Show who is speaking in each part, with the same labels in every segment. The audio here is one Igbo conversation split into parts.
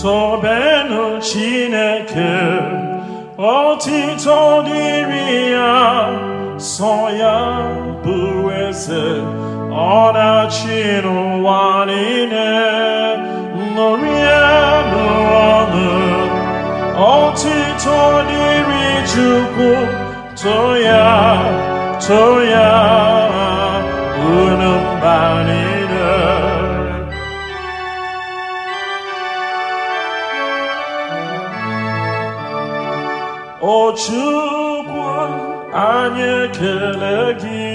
Speaker 1: tobenụ Chineke otito dịrị ya, sọ ya bụ eze, ọ na-achị n'ụwa niile. Ṅụrịanụ ọṅụ, otito dịrị Chukwu, too ya unu mba niile. O Chukwu, anyị ekele gị,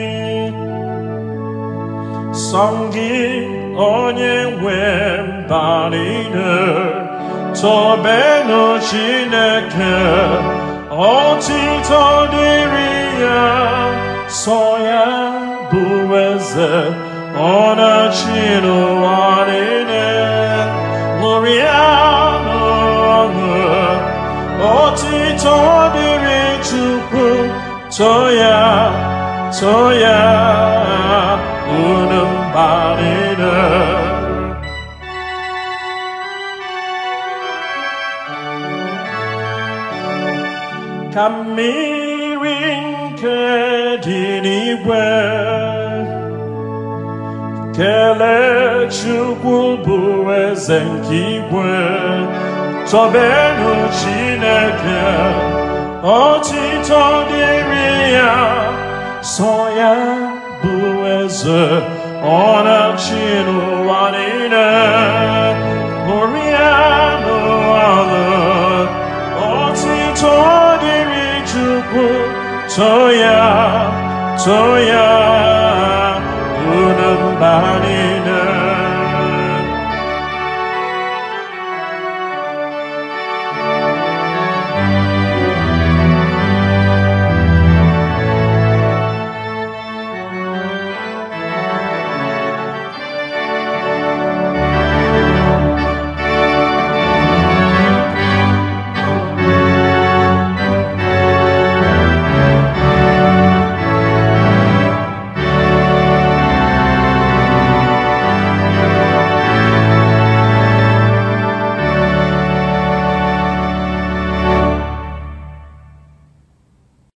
Speaker 1: sọ gị onye nwe mba niile. Tobenụ Chineke otito dịrị ya, sọ ya bụ eze, ọ na-achị n'ụwa niile. Ṅụrịanụ ọṅụ, otito dịrị Chukwu, too ya unu mba niile. Ka mmiri nke dị n'igwe kelee Chukwu bụ eze nke igwe. Tobenụ Chineke otito dịrị ya, sọ ya bụ eze, ọ na-achị n'ụwa niile. Ṅụrịanụ ọṅụ, otito dịrị Chukwu, too ya unu mba niile.